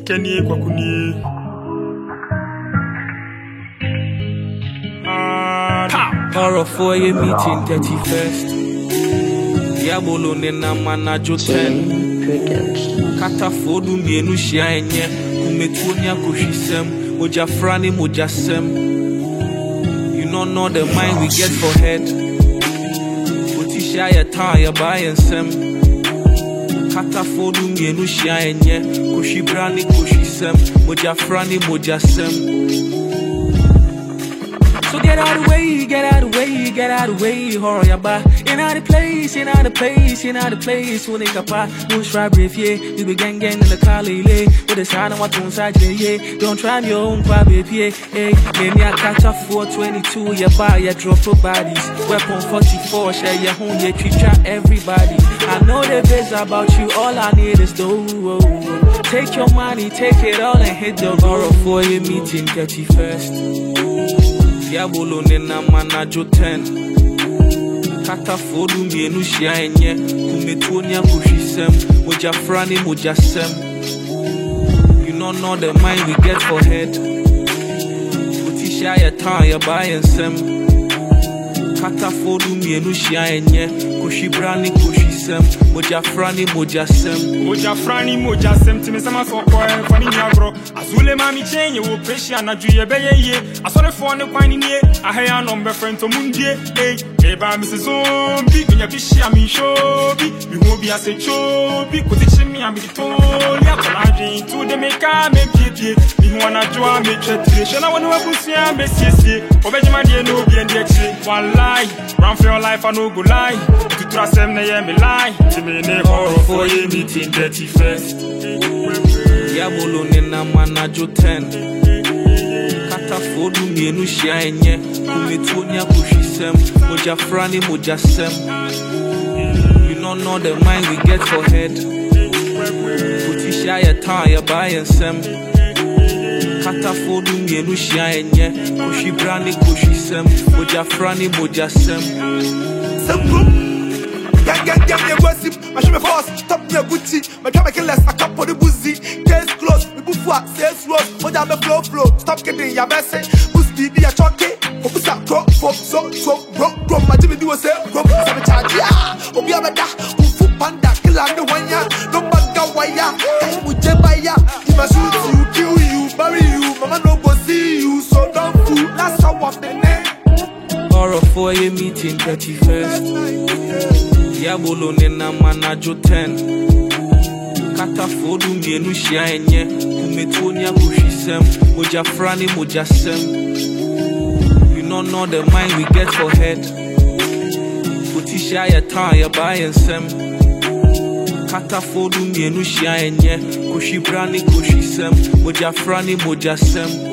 Kanye Kwakuni. Horror for your meeting 31st. Diabolo nena manajo 10. Kata fodu mienu shia enye. Kumetuonya koshisem. Moja frani moja sem. You don't know the mind we get for head. Otisha ya taa ya buy sem. Kata fodu mienu shia enye. Koshibrani koshisem. Moja frani moja sem. So get out of the way, get out of the way, get out of the way, horror yaba. In out of place, in out of place, in out of place. When they capa, who's try brave, yeah. We be gang in the Kali, with the sound of what on side, yeah. Don't try your own baby, yeah. Hey, maybe I catch up 422, yeah, buy, yeah, drop your bodies. Weapon 44, share your home, yeah, treat everybody. I know the best about you, all I need is dough. Take your money, take it all and hit the horror for your meeting 31st. Diabolo nena manajo 10. Kata fodu mienu shia enye. Kumetuonya kushisem. Moja frani moja sem. You don't know the mind we get for head. Utisha ya taa ya buy sem. Kata fodu mienu shia enye. Kushibrani kushisem. Moja frani moja sem. Moja frani moja sem. Timesama soko fani nyagro. Azule mami chenye wo pressure na juye beye ye. Asore phone kwani nie. Ahaya nombe friend to mundie. Hey, eba Mrs. Zombie. Minya bishi ami shobi. Mi hobi ase chobi. Kutichi mi ami toli. Akolaji to the meka me pie. Mi huana joa me chetire. Shana wanu wabusi ya me siye. Obejima die no bi endi ekse. One lie. Run for your life I no go lie. To trust them na ye me lie. Timene horror for ye meeting 31st. Diabolo nena manajo 10. Kata fodu mienu shia enye. Kumetuonya kushisem. Moja frani moja sem. You don't know the mind we get for head. Utisha ya taa ya buy sem. Kata fodu mienu shia enye. Kushibrani kushisem. Moja frani moja sem. Gang, me gossip. I show me fast, top me Gucci. My try making less, I cap for the boozy. Case close, we buffa, sales road. Hold down the flow. Stop kidding, ya messy. Boost BB, I chalk it. Opusa, crop, so, bro. My Jimmy do a sale, bro. Seven charge, yeah. Obi Abada, Ufu Panda, kill on the one ya. No banga wire, Ujebaya. If I shoot you, kill you, bury you. Mama no go see you, so don't fool. That's how of the name. Horror for your meeting 31st. Diabolo nena manajo 10. Kata fodu mienu shia enye. Kumetuonya kushisem. Moja frani moja sem. You don't know the mind we get for head. Utisha ya taa ya buy sem. Kata fodu mienu shia enye. Kushibrani kushisem. Moja frani moja sem.